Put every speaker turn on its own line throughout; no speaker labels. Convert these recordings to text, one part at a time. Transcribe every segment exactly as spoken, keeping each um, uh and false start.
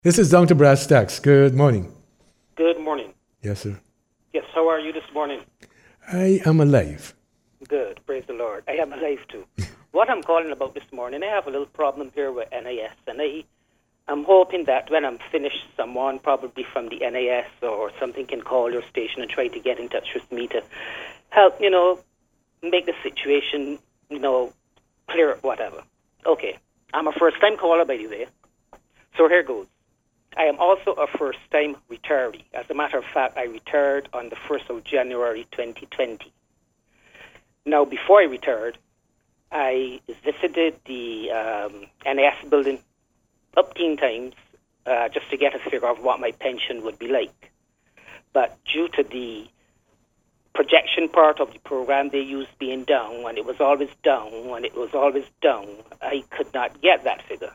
This is Down to Brass Tacks. Good morning.
Good morning.
Yes, sir.
Yes, how are you this morning?
I am alive.
Good, praise the Lord. I am alive too. What I'm calling about this morning, I have a little problem here with N A S, and I, I'm hoping that when I'm finished, someone probably from the N A S or something can call your station and try to get in touch with me to help, you know, make the situation, you know, clear, whatever. Okay, I'm a first-time caller, by the way, so here goes. I am also a first-time retiree. As a matter of fact, I retired on the first of January twenty twenty. Now, before I retired, I visited the um, N A S building upteen times uh, just to get a figure of what my pension would be like. But due to the projection part of the program they used being down, when it was always down, when it was always down, I could not get that figure.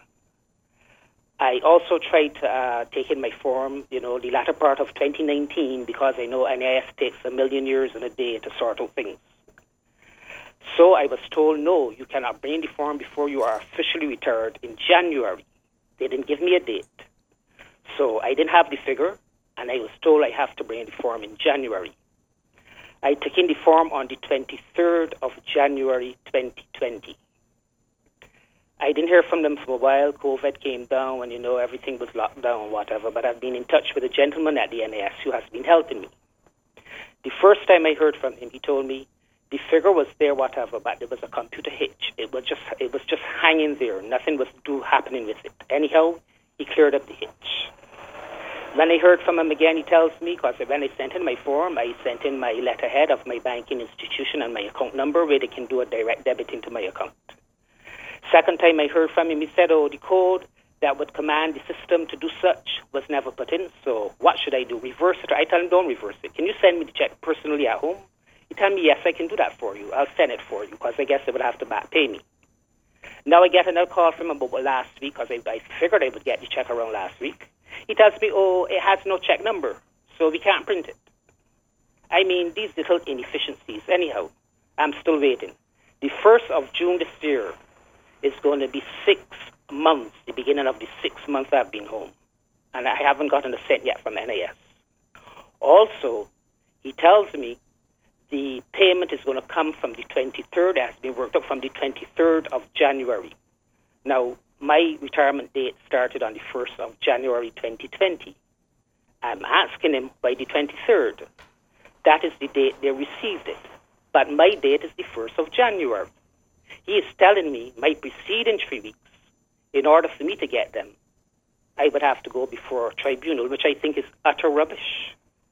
I also tried to uh, take in my form, you know, the latter part of twenty nineteen, because I know N A S takes a million years and a day to sort out things. So I was told, no, you cannot bring the form before you are officially retired in January. They didn't give me a date. So I didn't have the figure, and I was told I have to bring the form in January. I took in the form on the twenty-third of January twenty twenty. I didn't hear from them for a while. COVID came down and, you know, everything was locked down and whatever, but I've been in touch with a gentleman at the N A S who has been helping me. The first time I heard from him, he told me the figure was there, whatever, but there was a computer hitch. It was just it was just hanging there. Nothing was do happening with it. Anyhow, he cleared up the hitch. When I heard from him again, he tells me, because when I sent in my form, I sent in my letterhead of my banking institution and my account number where they can do a direct debit into my account. Second time I heard from him, he said, oh, the code that would command the system to do such was never put in, so what should I do? Reverse it? I tell him, don't reverse it. Can you send me the check personally at home? He tell me, yes, I can do that for you. I'll send it for you, because I guess they would have to back pay me. Now I get another call from him about last week, because I, I figured I would get the check around last week. He tells me, oh, it has no check number, so we can't print it. I mean, these little inefficiencies. Anyhow, I'm still waiting. The first of June this year is going to be six months, the beginning of the six months I've been home. And I haven't gotten a cent yet from N A S. Also, he tells me the payment is going to come from the twenty-third. It has been worked up from the twenty-third of January. Now, my retirement date started on the first of January twenty twenty. I'm asking him by the twenty-third. That is the date they received it. But my date is the first of January. He is telling me my preceding three weeks, in order for me to get them, I would have to go before a tribunal, which I think is utter rubbish.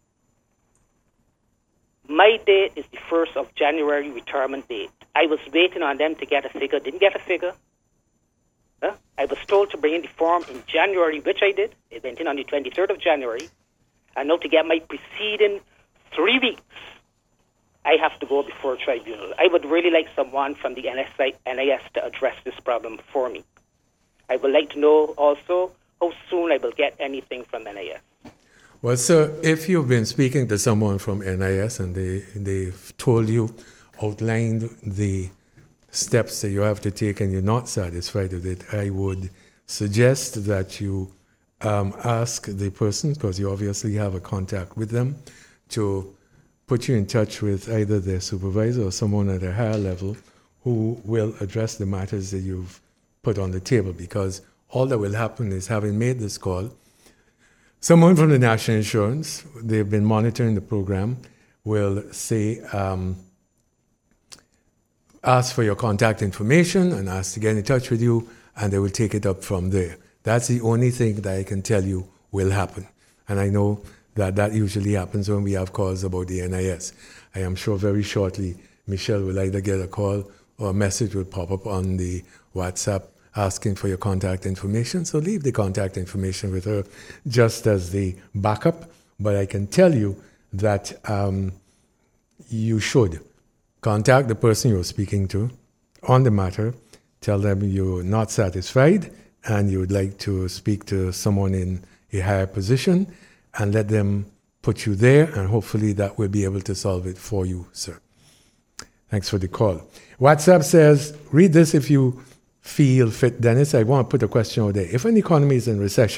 My date is the first of January retirement date. I was waiting on them to get a figure, didn't get a figure. Huh? I was told to bring in the form in January, which I did. It went in on the twenty-third of January. And now to get my preceding three weeks, I have to go before a tribunal. I would really like someone from the N A S to address this problem for me. I would like to know also how soon I will get anything from N A S.
Well, sir, if you've been speaking to someone from N A S and they, they've told you, outlined the steps that you have to take and you're not satisfied with it, I would suggest that you um, ask the person, because you obviously have a contact with them, to put you in touch with either their supervisor or someone at a higher level who will address the matters that you've put on the table, because all that will happen is, having made this call, someone from the National Insurance, they've been monitoring the program, will say, um, ask for your contact information and ask to get in touch with you, and they will take it up from there. That's the only thing that I can tell you will happen. And I know that that usually happens when we have calls about the N A S. I am sure very shortly Michelle will either get a call or a message will pop up on the WhatsApp asking for your contact information. So leave the contact information with her just as the backup. But I can tell you that um, you should contact the person you're speaking to on the matter, tell them you're not satisfied and you would like to speak to someone in a higher position, and let them put you there, and hopefully that will be able to solve it for you, sir. Thanks for the call. WhatsApp says, read this if you feel fit, Dennis. I want to put a question out there. If an economy is in recession,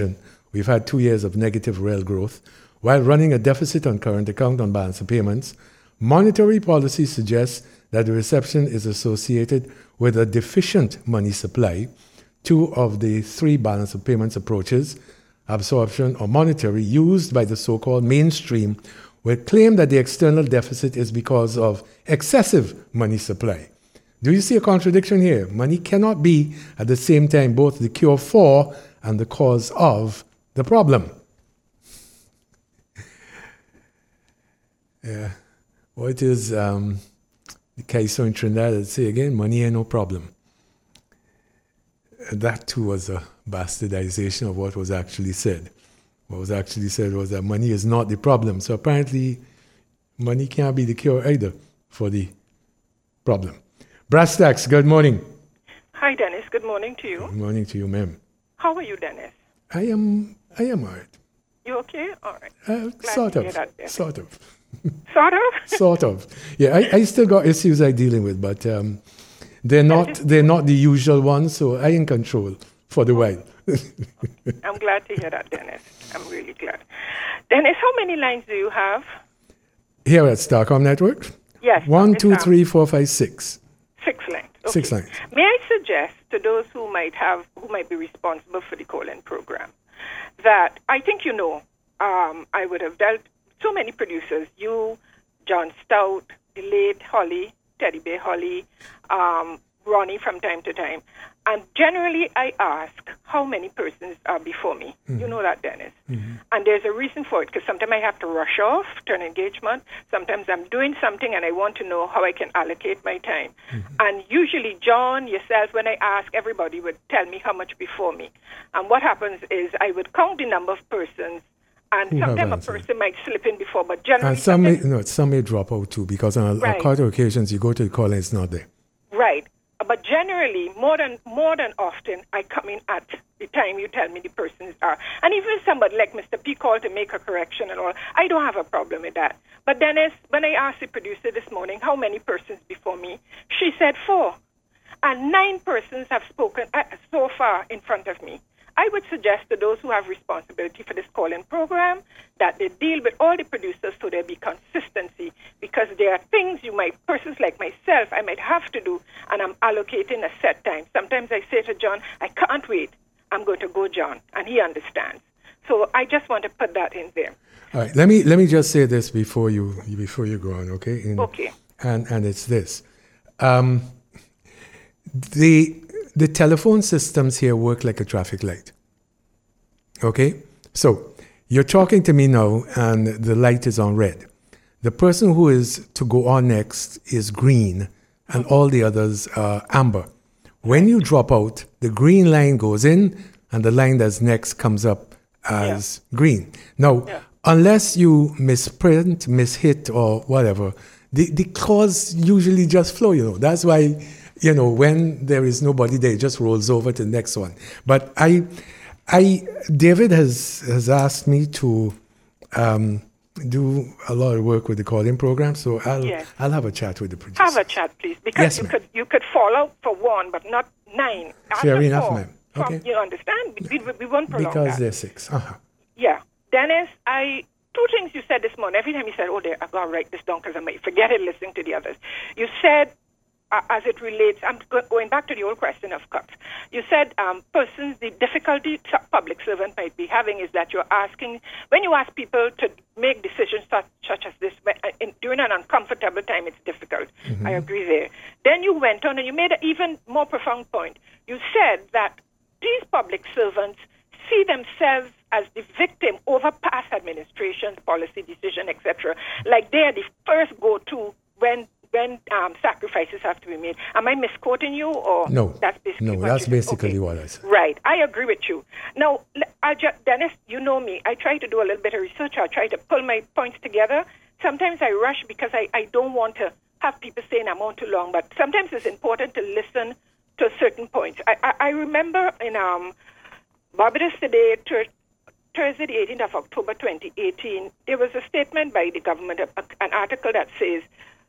We've had two years of negative real growth. While running a deficit on current account on balance of payments, monetary policy suggests that the recession is associated with a deficient money supply. Two of the three balance of payments approaches, absorption or monetary, used by the so-called mainstream, will claim that the external deficit is because of excessive money supply. Do you see a contradiction here? Money cannot be at the same time both the cure for and the cause of the problem. Yeah. What is um, the case in Trinidad that say again, money ain't no problem. That too was a bastardization of what was actually said. What was actually said was that money is not the problem. So apparently, money can't be the cure either for the problem. Brass Tacks, good morning.
Hi, Dennis. Good morning to you.
Good morning to you, ma'am.
How are you, Dennis?
I am, I am all right.
You okay? All right.
Uh, sort of, sort of.
Sort of?
Sort of. Yeah, I, I still got issues I'm dealing with, but um, they're not they're not the usual ones, so I in control for the while.
I'm glad to hear that, Dennis. I'm really glad. Dennis, how many lines do you have?
Here at Starcom Network?
Yes.
One, two, um, three, four, five, six.
Six lines. Okay.
Six lines.
May I suggest to those who might have, who might be responsible for the call-in program, that I think you know, um, I would have dealt so many producers, you, John Stout, the late Holly, Teddy Bear Holly, um, Ronnie from time to time. And generally I ask how many persons are before me. Mm-hmm. You know that, Dennis. Mm-hmm. And there's a reason for it, because sometimes I have to rush off to an engagement. Sometimes I'm doing something and I want to know how I can allocate my time. Mm-hmm. And usually John, yourself, when I ask, everybody would tell me how much before me. And what happens is I would count the number of persons, and
who
sometimes a person might slip in before, but generally...
And some may, no, some may drop out too, because on a, right. a quite of occasions you go to the call and it's not there.
Right. But generally, more than more than often, I come in at the time you tell me the persons are. And even somebody like Mister P called to make a correction and all, I don't have a problem with that. But Dennis, when I asked the producer this morning how many persons before me, she said four. And nine persons have spoken uh, so far in front of me. I would suggest to those who have responsibility for this call-in program that they deal with all the producers so there be consistency, because there are things you might, persons like myself, I might have to do, and I'm allocating a set time. Sometimes I say to John, I can't wait. I'm going to go, John, and he understands. So I just want to put that in there.
All right. Let me let me just say this before you before you go on, okay? In,
okay.
And and it's this. Um, the The telephone systems here work like a traffic light. Okay? So, you're talking to me now and the light is on red. The person who is to go on next is green and all the others are amber. When you drop out, the green line goes in and the line that's next comes up as yeah. green. Now, yeah. unless you misprint, mishit or whatever, the, the calls usually just flow, you know. That's why... You know, when there is nobody there, it just rolls over to the next one. But I, I, David has has asked me to um, do a lot of work with the call-in program, so I'll
yes.
I'll have a chat with the producer.
Have a chat, please, because
yes,
you
ma'am.
could you could fall out for one, but not nine.
Fair enough, ma'am. Okay.
You understand? We, we, we won't prolong
because
that.
there's six. Uh-huh.
Yeah, Dennis, I. Two things you said this morning. Every time you said, "Oh, there, I've got to write this down because I might forget it." Listening to the others, you said. Uh, as it relates, I'm go- going back to the old question of cuts. You said um, persons, the difficulty public servant might be having is that you're asking, when you ask people to make decisions such, such as this, in, during an uncomfortable time, it's difficult. Mm-hmm. I agree there. Then you went on and you made an even more profound point. You said that these public servants see themselves as the victim over past administrations, policy decision, et cetera. Like they are the first go-to when when um, sacrifices have to be made. Am I misquoting you, or
no?
That's basically
no.
what
That's
you
basically
okay.
what I said.
Right. I agree with you. Now, I just, Dennis, you know me. I try to do a little bit of research. I try to pull my points together. Sometimes I rush because I, I don't want to have people saying I'm on too long. But sometimes it's important to listen to certain points. I I, I remember in um Barbados Today, ter- Thursday, the eighteenth of October, twenty eighteen, there was a statement by the government, a, an article that says.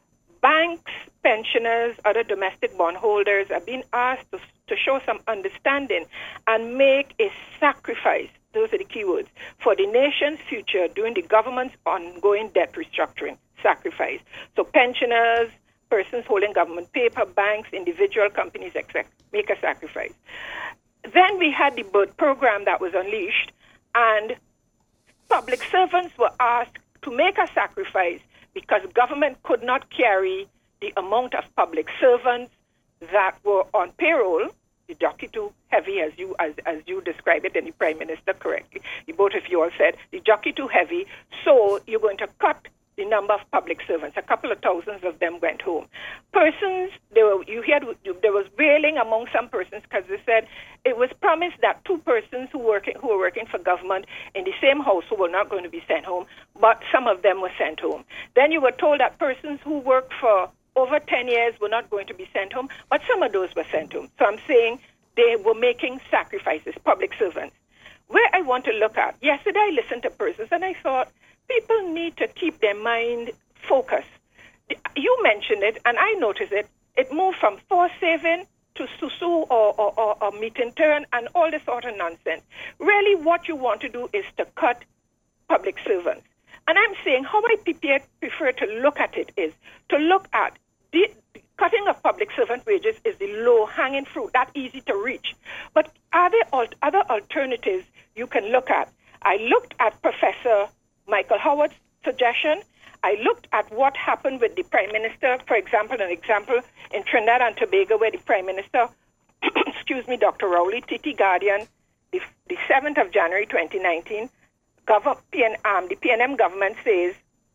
Banks, pensioners, other domestic bondholders are being asked to, to show some understanding and make a sacrifice those are the key words, for the nation's future during the government's ongoing debt restructuring, sacrifice. So pensioners, persons holding government paper, banks, individual companies, et cetera, make a sacrifice. Then we had the birth program that was unleashed, and public servants were asked to make a sacrifice because government could not carry the amount of public servants that were on payroll, the jockey too heavy, as you as, as you described it, and the Prime Minister correctly. The both of you all said, the jockey too heavy, so you're going to cut the number of public servants. A couple of thousands of them went home. Persons, they were, you heard there was wailing among some persons because they said it was promised that two persons who, working, who were working for government in the same household were not going to be sent home, but some of them were sent home. Then you were told that persons who worked for over ten years were not going to be sent home, but some of those were sent home. So I'm saying they were making sacrifices, public servants. Where I want to look at, yesterday I listened to persons and I thought, people need to keep their mind focused. You mentioned it, and I noticed it. It moved from force saving to susu or, or, or, or meet and turn and all this sort of nonsense. Really, what you want to do is to cut public servants. And I'm saying how I prefer to look at it is to look at the cutting of public servant wages is the low-hanging fruit, that easy to reach. But are there al- other alternatives you can look at? I looked at Professor Michael Howard's suggestion. I looked at what happened with the Prime Minister, for example, an example in Trinidad and Tobago where the Prime Minister, excuse me, Doctor Rowley, T T Guardian, the, the seventh of January twenty nineteen, Gov- P N, um, the P N M government says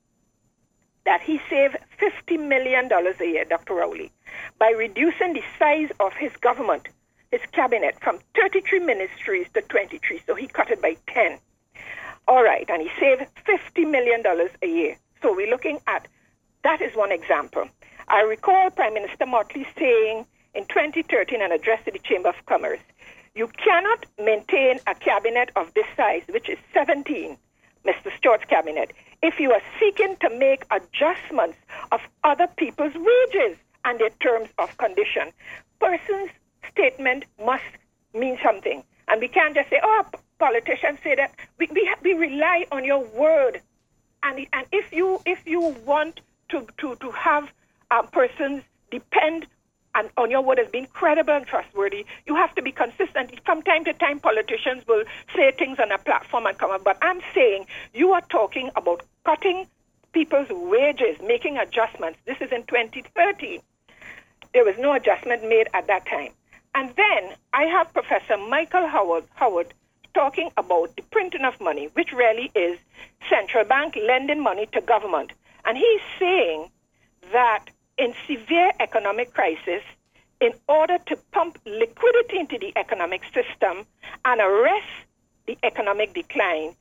that he saved fifty million dollars a year, Doctor Rowley, by reducing the size of his government, his cabinet, from thirty-three ministries to twenty-three. So he cut it by ten. All right, and he saved fifty million dollars a year. So we're looking at, that is one example. I recall Prime Minister Motley saying in twenty thirteen, an address to the Chamber of Commerce, you cannot maintain a cabinet of this size, which is seventeen, Mister Stewart's cabinet, if you are seeking to make adjustments of other people's wages and their terms of condition. Person's statement must mean something. And we can't just say, oh, politicians say that. We we, we rely on your word. And and if you if you want to, to, to have um, persons depend on, on your word as being credible and trustworthy, you have to be consistent. From time to time, politicians will say things on a platform and come up. But I'm saying you are talking about cutting people's wages, making adjustments. This is in twenty thirteen. There was no adjustment made at that time. And then I have Professor Michael Howard, Howard talking about the printing of money, which really is central bank lending money to government. And he's saying that in severe economic crisis, in order to pump liquidity into the economic system and arrest the economic decline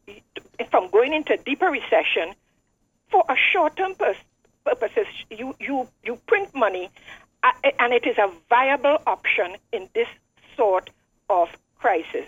from going into deeper recession, for a short-term pers- purposes, you, you, you print money, uh, and it is a viable option in this sort of crisis.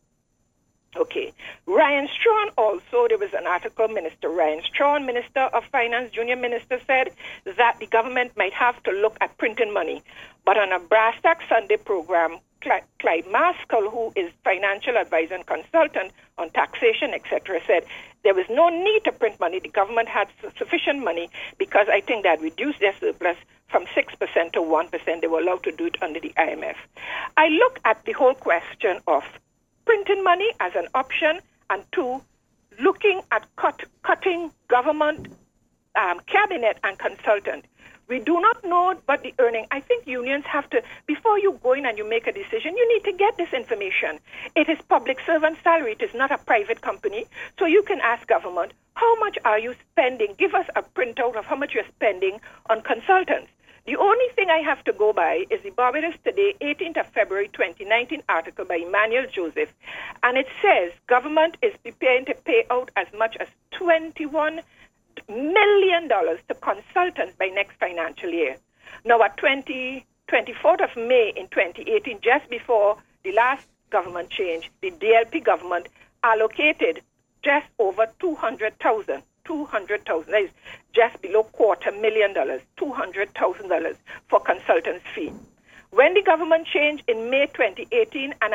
Okay. Ryan Strawn also, there was an article, Minister Ryan Strawn, Minister of Finance, Junior Minister, said that the government might have to look at printing money. But on a Brass Tack Sunday program, Cl- Clyde Maskell, who is financial advisor and consultant on taxation, et cetera, said there was no need to print money. The government had su- sufficient money because I think they had reduced their surplus from six percent to one percent. They were allowed to do it under the I M F. I look at the whole question of printing money as an option, and two, looking at cut, cutting government um, cabinet and consultant. We do not know what the earning. I think unions have to, before you go in and you make a decision, you need to get this information. It is public servant salary. It is not a private company. So you can ask government, how much are you spending? Give us a printout of how much you're spending on consultants. The only thing I have to go by is the Barbados Today, eighteenth of February twenty nineteen article by Emmanuel Joseph. And it says government is preparing to pay out as much as twenty-one million dollars to consultants by next financial year. Now, at twenty-fourth of May in twenty eighteen, just before the last government change, the D L P government allocated just over two hundred thousand. two hundred thousand dollars. That is just below quarter million dollars, two hundred thousand dollars for consultants' fee. When the government changed in May twenty eighteen, and at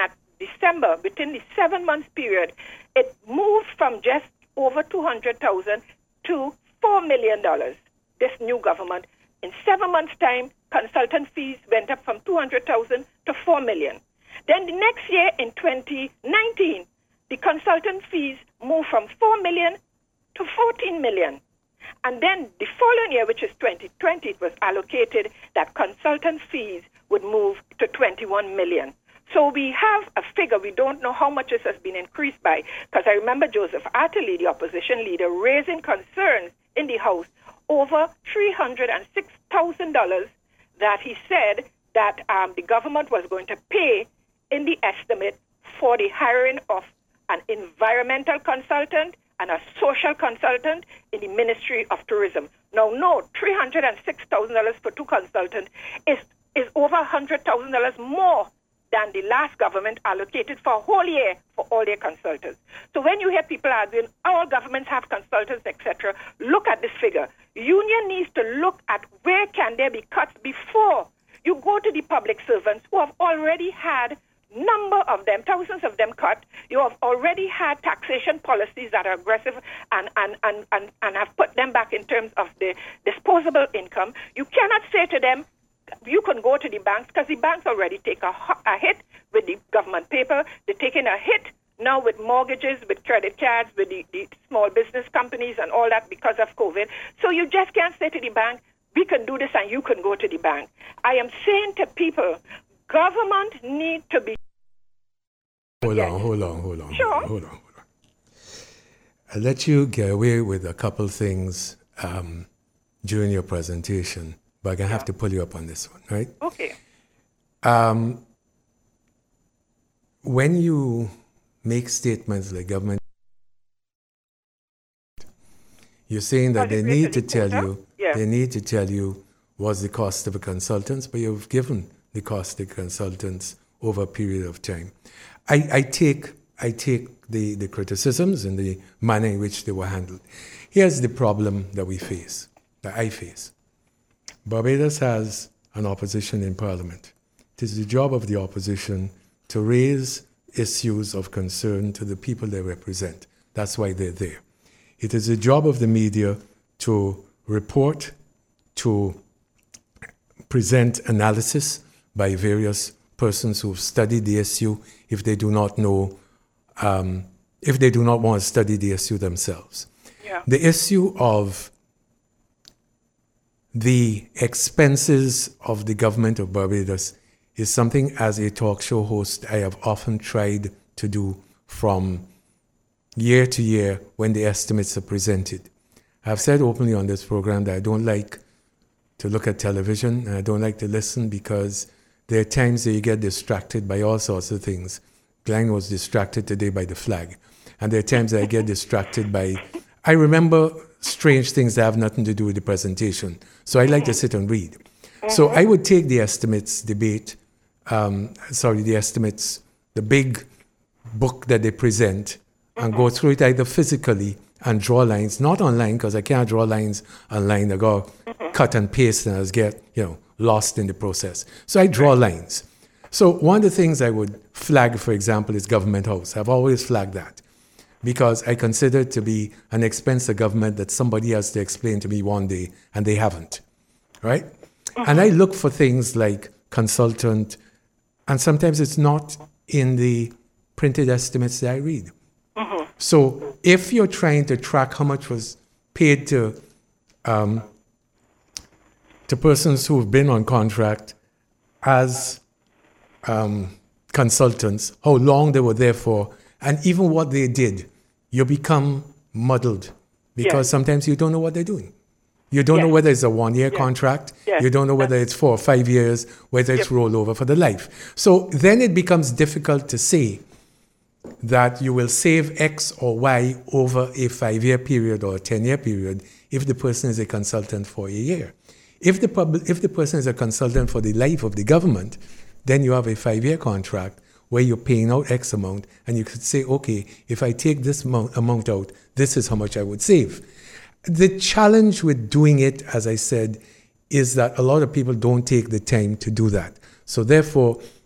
December, within the seven months period, it moved from just over two hundred thousand dollars to four million dollars. This new government, in seven months' time, consultant fees went up from two hundred thousand dollars to four million dollars. Then the next year, in twenty nineteen, the consultant fees moved from four million dollars to fourteen million dollars. And then the following year, which is twenty twenty, it was allocated that consultant fees would move to twenty-one million dollars. So we have a figure. We don't know how much this has been increased by, because I remember Joseph Atterley, the opposition leader, raising concerns in the House over three hundred six thousand dollars that he said that um, the government was going to pay in the estimate for the hiring of an environmental consultant and a social consultant in the Ministry of Tourism. Now, no, three hundred six thousand dollars for two consultants is, is over one hundred thousand dollars more than the last government allocated for a whole year for all their consultants. So when you hear people arguing, all governments have consultants, et cetera, look at this figure. Union needs to look at where can there be cuts before you go to the public servants who have already had number of them, thousands of them cut. You have already had taxation policies that are aggressive and, and, and, and, and have put them back in terms of the disposable income. You cannot say to them, you can go to the banks, because the banks already take a, a hit with the government paper. They're taking a hit now with mortgages, with credit cards, with the, the small business companies and all that because of COVID. So you just can't say to the bank, we can do this and you can go to the bank. I am saying to people, government need to be...
Hold
yes.
on, hold on, hold on.
Sure.
Hold on, hold on. I'll let you get away with a couple things um, during your presentation, but I'm going to have to pull you up on this one, right?
Okay.
Um, when you make statements like government, you're saying that they need to tell you,
yeah.
they need to tell you what's the cost of a consultant, but you've given the cost of consultants over a period of time. I, I take I take the, the criticisms and the manner in which they were handled. Here's the problem that we face, that I face. Barbados has an opposition in Parliament. It is the job of the opposition to raise issues of concern to the people they represent. That's why they're there. It is the job of the media to report, to present analysis by various persons who've studied the issue if they do not know, um, if they do not want to study the issue themselves.
Yeah.
The issue of the expenses of the government of Barbados is something, as a talk show host, I have often tried to do from year to year when the estimates are presented. I've said openly on this program that I don't like to look at television and I don't like to listen because there are times that you get distracted by all sorts of things. Glenn was distracted today by the flag. And there are times that I get distracted by... I remember strange things that have nothing to do with the presentation. So I like to sit and read. So I would take the estimates debate, um, sorry, the estimates, the big book that they present, and go through it either physically and draw lines, not online, because I can't draw lines online. I go cut and paste and I just get, you know, lost in the process. So I draw lines. So one of the things I would flag, for example, is Government House. I've always flagged that because I consider it to be an expense of government that somebody has to explain to me one day, and they haven't, right? Uh-huh. And I look for things like consultant, and sometimes it's not in the printed estimates that I read. Uh-huh. So if you're trying to track how much was paid to um, to persons who have been on contract as um, consultants, how long they were there for, and even what they did, you become muddled because yes. sometimes you don't know what they're doing. You don't yes. know whether it's a one-year yes. contract. Yes. You don't know whether it's four or five years, whether it's yep. rollover for the life. So then it becomes difficult to say that you will save X or Y over a five-year period or a ten-year period if the person is a consultant for a year. If the pub- if the person is a consultant for the life of the government, then you have a five-year contract where you're paying out X amount, and you could say, okay, if I take this amount, amount out, this is how much I would save. The challenge with doing it, as I said, is that a lot of people don't take the time to do that. So therefore,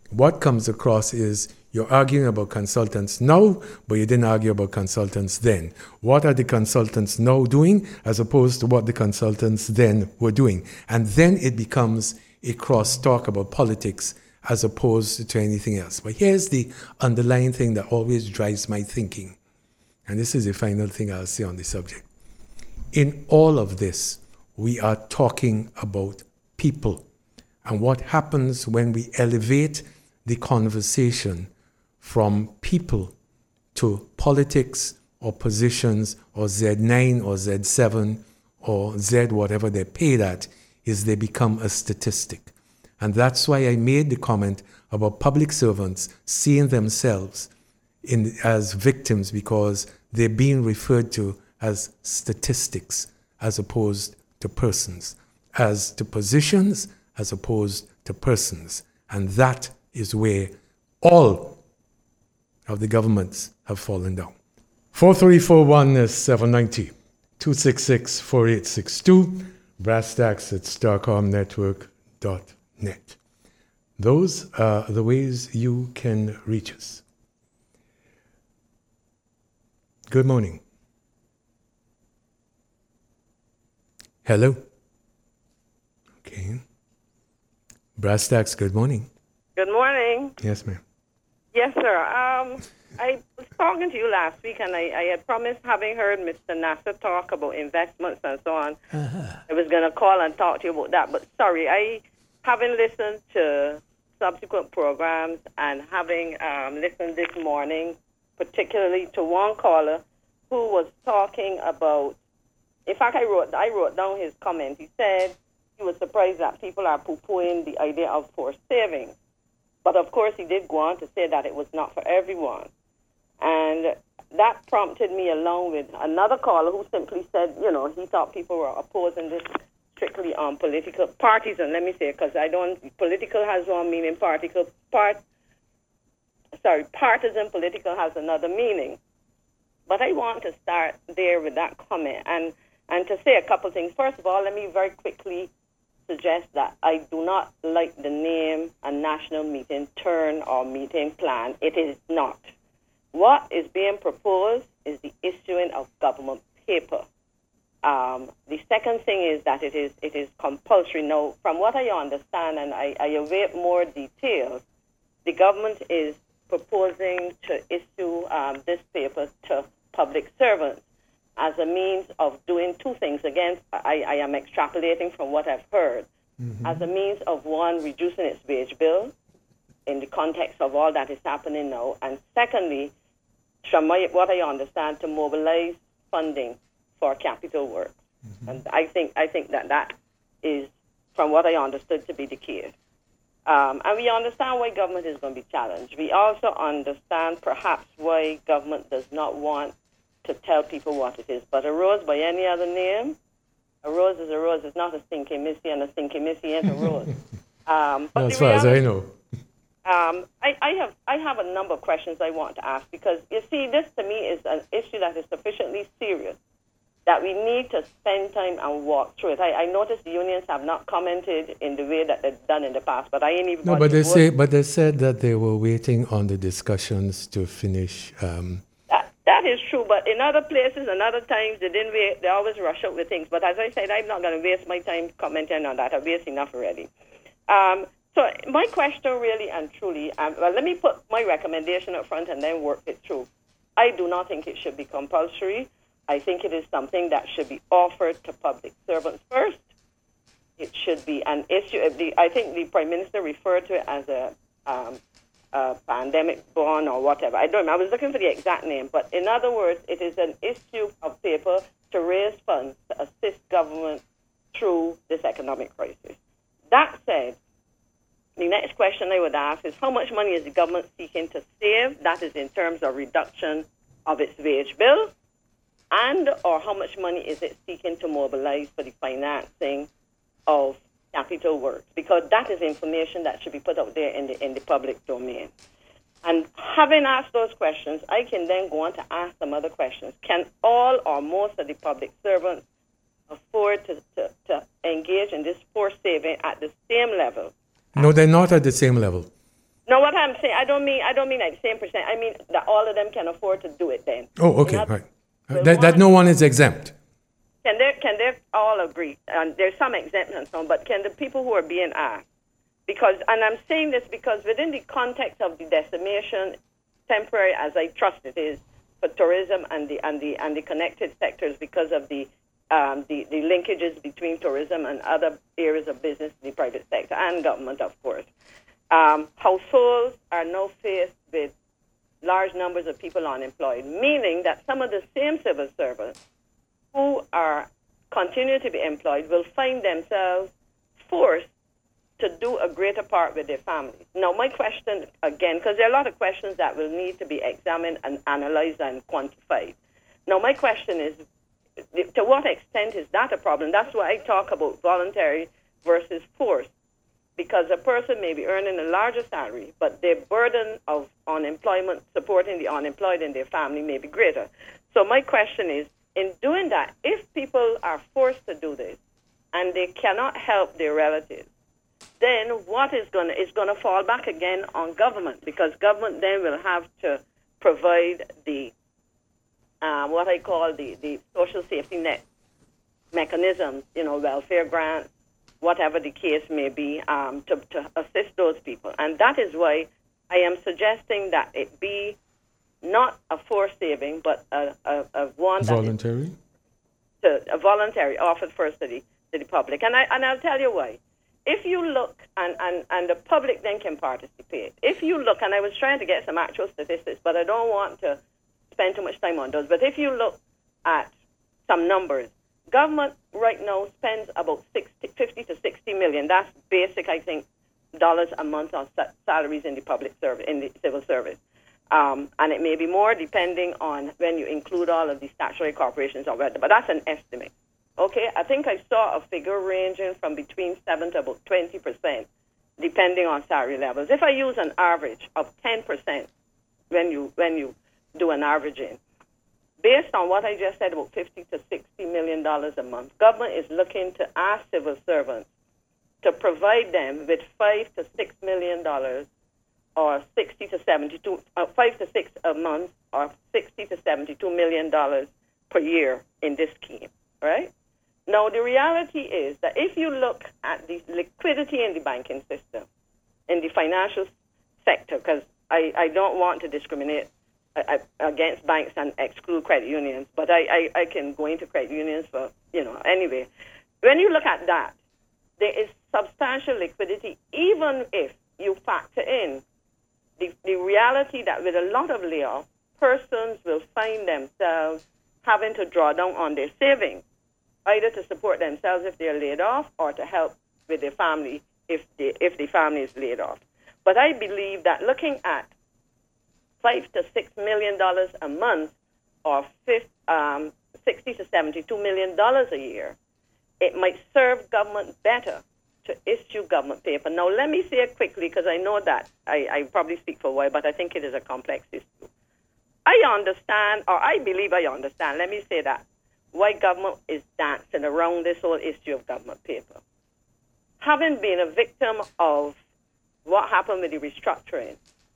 what comes across is you're arguing about consultants now, but you didn't argue about consultants then. What are the consultants now doing as opposed to what the consultants then were doing? And then it becomes a cross-talk about politics as opposed to anything else. But here's the underlying thing that always drives my thinking. And this is the final thing I'll say on the subject. In all of this, we are talking about people and what happens when we elevate the conversation from people to politics or positions or Z nine or Z seven or Z whatever they're paid at, is they become a statistic. And that's why I made the comment about public servants seeing themselves in, as victims, because they're being referred to as statistics as opposed to persons, as to positions as opposed to persons. And that is where all of the governments have fallen down. four three four one is seven ninety, two six six, four eight six two, brass tacks at starcom network dot net. Those are the ways you can reach us. Good morning. Hello. Okay. Brass tacks, good morning.
Good morning.
Yes, ma'am.
Yes, sir. Um, I was talking to you last week, and I, I had promised, having heard Mister Nasser talk about investments and so on, uh-huh. I was going to call and talk to you about that. But sorry, I haven't listened to subsequent programs, and having um, listened this morning, particularly to one caller who was talking about, in fact, I wrote, I wrote down his comment. He said he was surprised that people are poo-pooing the idea of forced savings. But, of course, he did go on to say that it was not for everyone. And that prompted me, along with another caller who simply said, you know, he thought people were opposing this strictly on political parties. And let me say, because I don't, political has one meaning, particle, part, sorry, partisan political has another meaning. But I want to start there with that comment and, and to say a couple things. First of all, let me very quickly suggest that I do not like the name a national meeting turn or meeting plan. It is not. What is being proposed is the issuing of government paper. Um, the second thing is that it is it is compulsory. Now, from what I understand, and I, I await more details, the government is proposing to issue um, this paper to public servants as a means of doing two things. Again, I, I am extrapolating from what I've heard. Mm-hmm. As a means of, one, reducing its wage bill in the context of all that is happening now. And secondly, from my, what I understand, to mobilize funding for capital works. Mm-hmm. And I think I think that that is, from what I understood, to be the case. Um, and we understand why government is going to be challenged. We also understand perhaps why government does not want to tell people what it is. But a rose by any other name, a rose is a rose. It's not a stinky missy, and a stinky missy ain't a rose. Um, but
as far reality, as I know.
Um, I, I have I have a number of questions I want to ask, because, you see, this to me is an issue that is sufficiently serious that we need to spend time and walk through it. I, I noticed the unions have not commented in the way that they've done in the past, but I ain't even...
No, but they, say, but they said that they were waiting on the discussions to finish... Um,
that, that is true, but in other places and other times, they didn't wait. They always rush out with things. But as I said, I'm not going to waste my time commenting on that. I've wasted enough already. Um, so my question really and truly... Um, well, let me put my recommendation up front and then work it through. I do not think it should be compulsory. I think it is something that should be offered to public servants first. It should be an issue. I think the Prime Minister referred to it as a, um, a pandemic bond or whatever. I don't know. I was looking for the exact name. But in other words, it is an issue of paper to raise funds to assist government through this economic crisis. That said, the next question I would ask is, how much money is the government seeking to save? That is in terms of reduction of its wage bill. And or how much money is it seeking to mobilize for the financing of capital works? Because that is information that should be put out there in the in the public domain. And having asked those questions, I can then go on to ask some other questions. Can all or most of the public servants afford to, to, to engage in this forced saving at the same level?
No, they're not at the same level.
No, what I'm saying, I don't mean I don't mean like same percent. I mean that all of them can afford to do it then.
Oh, okay,
Not,
right. That, that no one is exempt.
Can they can they all agree? And there's some exemptions on, but can the people who are being asked? Because, and I'm saying this because within the context of the decimation, temporary as I trust it is for tourism and the and the and the connected sectors because of the um, the, the linkages between tourism and other areas of business, the private sector and government, of course. Um, households are now faced with large numbers of people unemployed, meaning that some of the same civil servants who are continue to be employed will find themselves forced to do a greater part with their families. Now, my question, again, because there are a lot of questions that will need to be examined and analyzed and quantified. Now, my question is, to what extent is that a problem? That's why I talk about voluntary versus forced, because a person may be earning a larger salary, but their burden of unemployment, supporting the unemployed in their family may be greater. So my question is, in doing that, if people are forced to do this and they cannot help their relatives, then what is going to is going to fall back again on government, because government then will have to provide the uh, what I call the, the social safety net mechanisms, you know, welfare grants, whatever the case may be, um, to, to assist those people. And that is why I am suggesting that it be not a forced saving, but a, a, a one that
voluntary,
is to, a voluntary offered first to the, to the public. And, I, and I'll tell you why. If you look, and, and, and the public then can participate, if you look, and I was trying to get some actual statistics, but I don't want to spend too much time on those, but if you look at some numbers, government right now spends about sixty, fifty to sixty million. That's basic, I think, dollars a month on salaries in the public service, in the civil service. Um, and it may be more depending on when you include all of the statutory corporations or whatever, but that's an estimate. Okay, I think I saw a figure ranging from between seven to about twenty percent, depending on salary levels. If I use an average of ten percent when you when you do an averaging, based on what I just said, about fifty to sixty million dollars a month, government is looking to ask civil servants to provide them with five to six million dollars, or sixty to seventy-two, uh, five to six a month, or sixty to seventy-two million dollars per year in this scheme, right? Now, the reality is that if you look at the liquidity in the banking system, in the financial sector, because I, I don't want to discriminate uh, against banks and exclude credit unions, but I, I, I can go into credit unions for, you know, anyway. When you look at that, there is substantial liquidity, even if you factor in the, the reality that with a lot of layoffs, persons will find themselves having to draw down on their savings, either to support themselves if they're laid off or to help with their family if the if the family is laid off. But I believe that looking at five to six million dollars a month, or fifty, um, sixty to seventy-two million dollars a year, it might serve government better to issue government paper. Now, let me say it quickly, because I know that I, I probably speak for a while, but I think it is a complex issue. I understand, or I believe I understand. Let me say that. Why government is dancing around this whole issue of government paper. Having been a victim of what happened with the restructuring,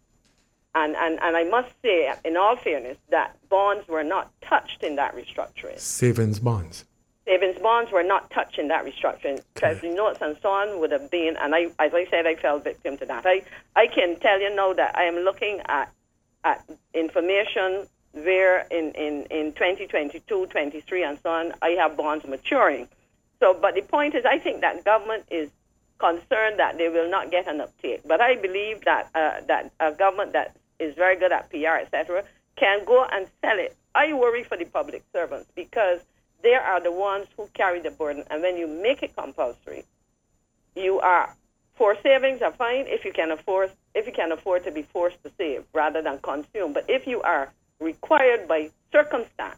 and, and, and I must say, in all fairness, that bonds were not touched in that restructuring.
Savings bonds.
Savings bonds were not touched in that restructuring. Okay. Treasury notes and so on would have been, and I, as I said, I fell victim to that. I, I can tell you now that I am looking at, at information where in, in, in twenty twenty-two, twenty-three, and so on, I have bonds maturing. So, but the point is, I think that government is concerned that they will not get an uptake. But I believe that uh, that a government that is very good at P R, et cetera, can go and sell it. I worry for the public servants, because they are the ones who carry the burden. And when you make it compulsory, you are, for savings are fine if you can afford if you can afford to be forced to save rather than consume. But if you are required by circumstance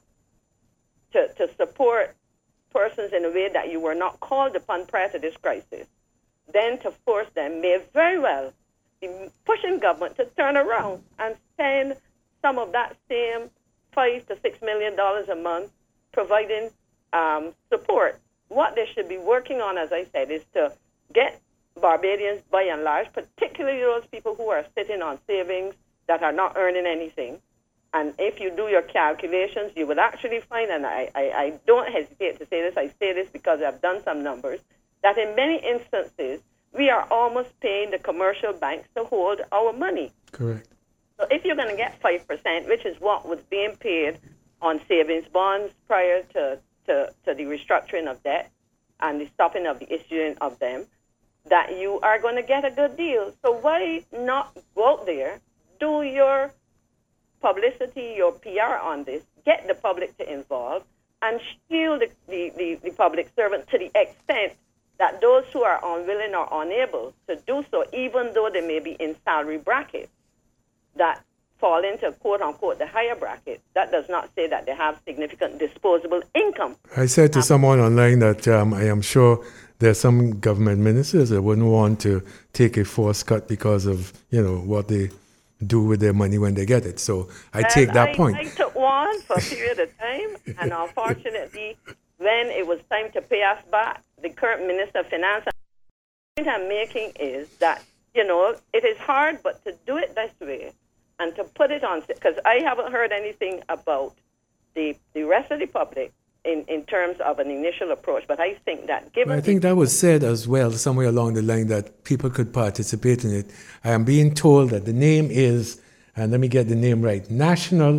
to, to support persons in a way that you were not called upon prior to this crisis, then to force them may very well be pushing government to turn around and spend some of that same five to six million dollars a month providing um, support. What they should be working on, as I said, is to get Barbadians, by and large, particularly those people who are sitting on savings that are not earning anything. And if you do your calculations, you will actually find, and I, I, I don't hesitate to say this, I say this because I've done some numbers, that in many instances, we are almost paying the commercial banks to hold our money.
Correct.
So if you're going to get five percent, which is what was being paid on savings bonds prior to, to, to the restructuring of debt and the stopping of the issuing of them, that you are going to get a good deal. So why not go out there, do your publicity, your P R on this, get the public to involve, and shield the, the, the, the public servant to the extent that those who are unwilling or unable to do so, even though they may be in salary brackets that fall into, quote-unquote, the higher bracket, that does not say that they have significant disposable income.
I said to um, someone online that um, I am sure there's some government ministers that wouldn't want to take a forced cut because of, you know, what they do with their money when they get it. So I
and
take that
I,
point.
I took one for a period of time, and unfortunately, when it was time to pay us back, the current Minister of Finance, the point I'm making is that, you know, it is hard, but to do it this way and to put it on, because I haven't heard anything about the the rest of the public in, in terms of an initial approach, but I think that given...
Well, I think that was said as well somewhere along the line that people could participate in it. I am being told that the name is, and let me get the name right, National,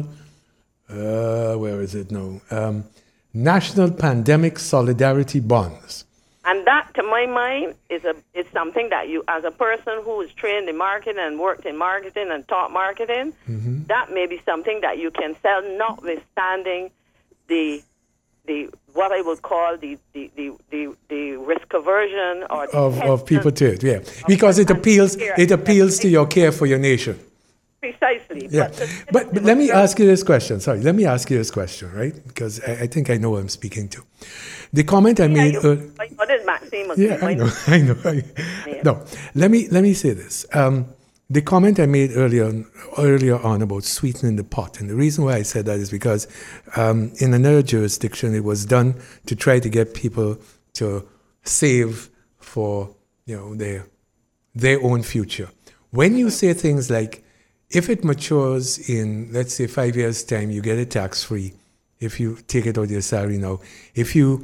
uh, where is it now? Um, National Pandemic Solidarity Bonds.
And that, to my mind, is a is something that you, as a person who is trained in marketing and worked in marketing and taught marketing, mm-hmm. that may be something that you can sell, notwithstanding the the what I would call the the, the, the, the risk aversion or
of of people to it, yeah, because it appeals it appeals to your care for your nation.
Precisely.
Yeah, but, but, but let me ask you this question. Sorry, let me ask you this question, right? Because I, I think I know who I'm speaking to. The comment I made.
Yeah, you, uh, what is Maxime?
Yeah, I know, I know. I, yeah. No, let me let me say this. Um, the comment I made earlier on, earlier on about sweetening the pot, and the reason why I said that is because um, in another jurisdiction, it was done to try to get people to save for, you know, their their own future. When you say things like, if it matures in, let's say, five years' time, you get it tax-free if you take it out of your salary now. If you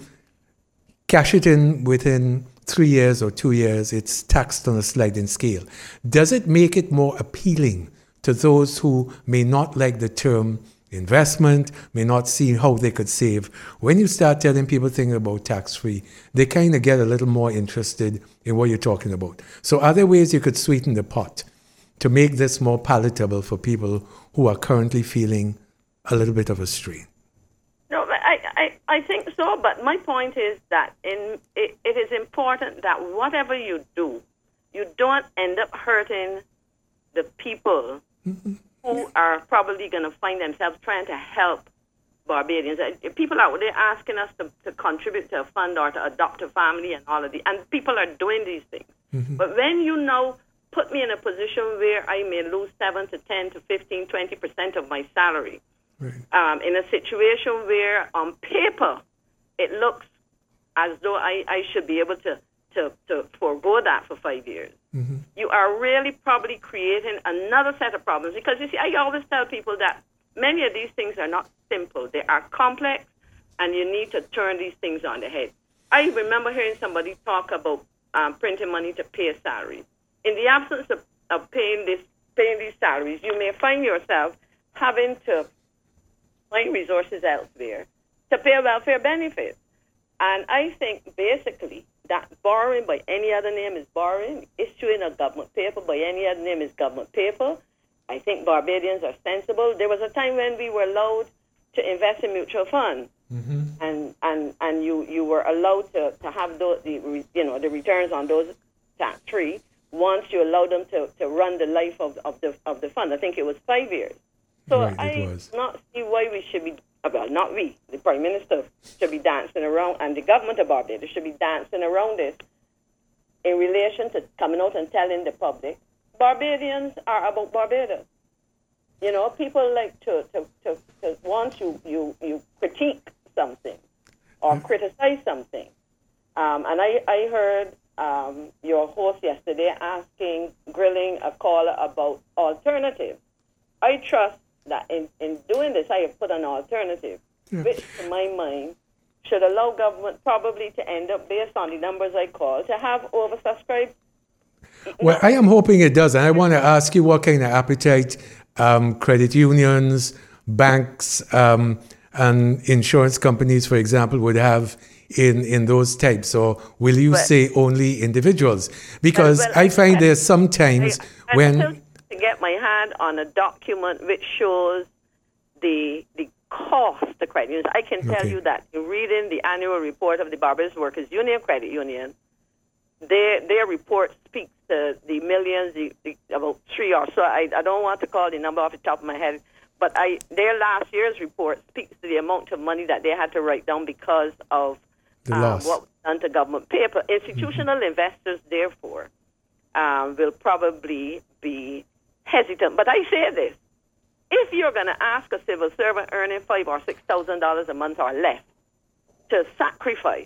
cash it in within three years or two years, it's taxed on a sliding scale. Does it make it more appealing to those who may not like the term investment, may not see how they could save? When you start telling people thinking about tax-free, they kind of get a little more interested in what you're talking about. So are there ways you could sweeten the pot to make this more palatable for people who are currently feeling a little bit of a strain?
No, I, I, I think so, but my point is that in it, it is important that whatever you do, you don't end up hurting the people mm-hmm. who are probably going to find themselves trying to help Barbadians. People are they're asking us to, to contribute to a fund or to adopt a family and all of the, and people are doing these things. Mm-hmm. But when you now put me in a position where I may lose seven to ten to fifteen, twenty percent of my salary, right. um, in a situation where on paper it looks as though I, I should be able to, to, to forego that for five years. Mm-hmm. You are really probably creating another set of problems, because you see, I always tell people that many of these things are not simple. They are complex, and you need to turn these things on the head. I remember hearing somebody talk about um, printing money to pay salaries. In the absence of, of paying this, paying these salaries, you may find yourself having to find resources elsewhere to pay welfare benefits. And I think basically that borrowing by any other name is borrowing, issuing a government paper by any other name is government paper. I think Barbadians are sensible. There was a time when we were allowed to invest in mutual funds, mm-hmm. and and and you, you were allowed to, to have those, the you know the returns on those tax free once you allowed them to, to run the life of, of the of the fund. I think it was five years. So
right,
I do not see why we should be, well, not we, the Prime Minister should be dancing around, and the government of Barbados should be dancing around this in relation to coming out and telling the public, Barbadians are about Barbados. You know, people like to, to, to, to once you, you, you critique something or criticize something. Um, and I, I heard um, your host yesterday asking, grilling a caller about alternatives. I trust that in, in doing this, I have put an alternative, yeah. which to my mind should allow government probably to end up, based on the numbers I call, to have oversubscribed.
Well, I am hoping it does. And I want to ask you what kind of appetite um, credit unions, banks, um, and insurance companies, for example, would have in, in those types. Or will you well, say only individuals? Because well, well, I find I, there's sometimes I, I, when...
I to get my hand on a document which shows the the cost to credit unions. I can tell okay. you that in reading the annual report of the Barbados Workers Union Credit Union, their their report speaks to the millions, the, the, about three or so. I, I don't want to call the number off the top of my head, but I their last year's report speaks to the amount of money that they had to write down because of um, what was done to government paper. Institutional mm-hmm. investors, therefore, um, will probably be hesitant. But I say this. If you're going to ask a civil servant earning five or six thousand dollars a month or less to sacrifice,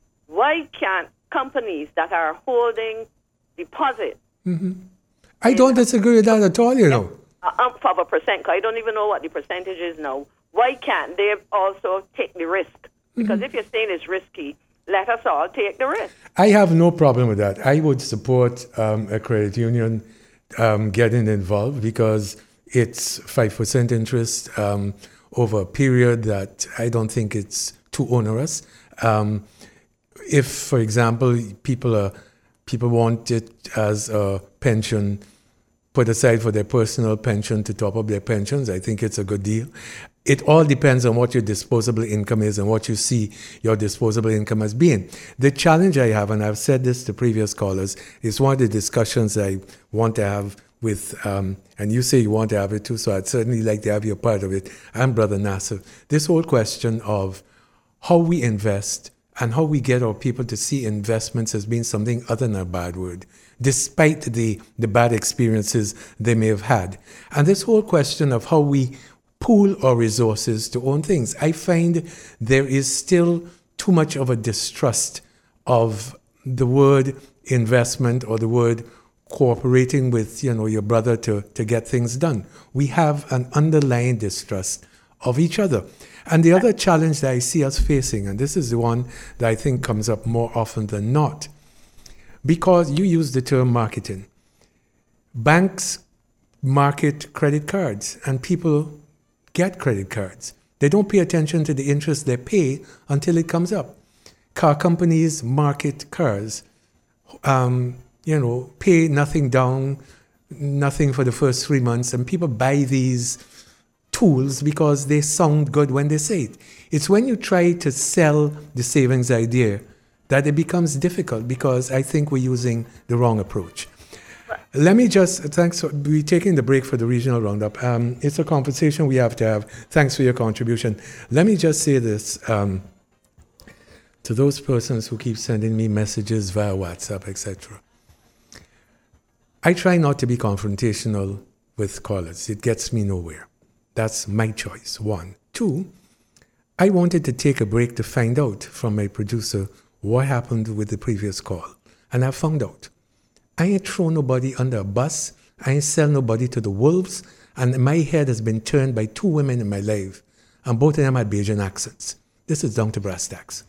why can't companies that are holding deposits?
Mm-hmm. I don't disagree with that at all, you know.
A ump of a percent, because I don't even know what the percentage is now. Why can't they also take the risk? Because mm-hmm. if you're saying it's risky, let us all take the risk.
I have no problem with that. I would support um, a credit union um, getting involved because it's five percent interest um, over a period that I don't think it's too onerous. Um, if, for example, people are people want it as a pension put aside for their personal pension to top up their pensions, I think it's a good deal. It all depends on what your disposable income is and what you see your disposable income as being. The challenge I have, and I've said this to previous callers, is one of the discussions I want to have with, um, and you say you want to have it too, so I'd certainly like to have you a part of it, and Brother Nasser. This whole question of how we invest and how we get our people to see investments as being something other than a bad word, despite the, the bad experiences they may have had. And this whole question of how we pool our resources to own things. I find there is still too much of a distrust of the word investment or the word cooperating with, you know, your brother to, to get things done. We have an underlying distrust of each other. And the other challenge that I see us facing, and this is the one that I think comes up more often than not, because you use the term marketing. Banks market credit cards and people get credit cards. They don't pay attention to the interest they pay until it comes up. Car companies market cars, um, you know, pay nothing down, nothing for the first three months, and people buy these tools because they sound good when they say it. It's when you try to sell the savings idea that it becomes difficult because I think we're using the wrong approach. Let me just, thanks for, we're taking the break for the regional roundup. Um, it's a conversation we have to have. Thanks for your contribution. Let me just say this um, to those persons who keep sending me messages via WhatsApp, et cetera. I try not to be confrontational with callers. It gets me nowhere. That's my choice, one. Two, I wanted to take a break to find out from my producer what happened with the previous call. And I found out. I ain't throw nobody under a bus. I ain't sell nobody to the wolves. And my head has been turned by two women in my life. And both of them had Bajan accents. This is down to brass tacks.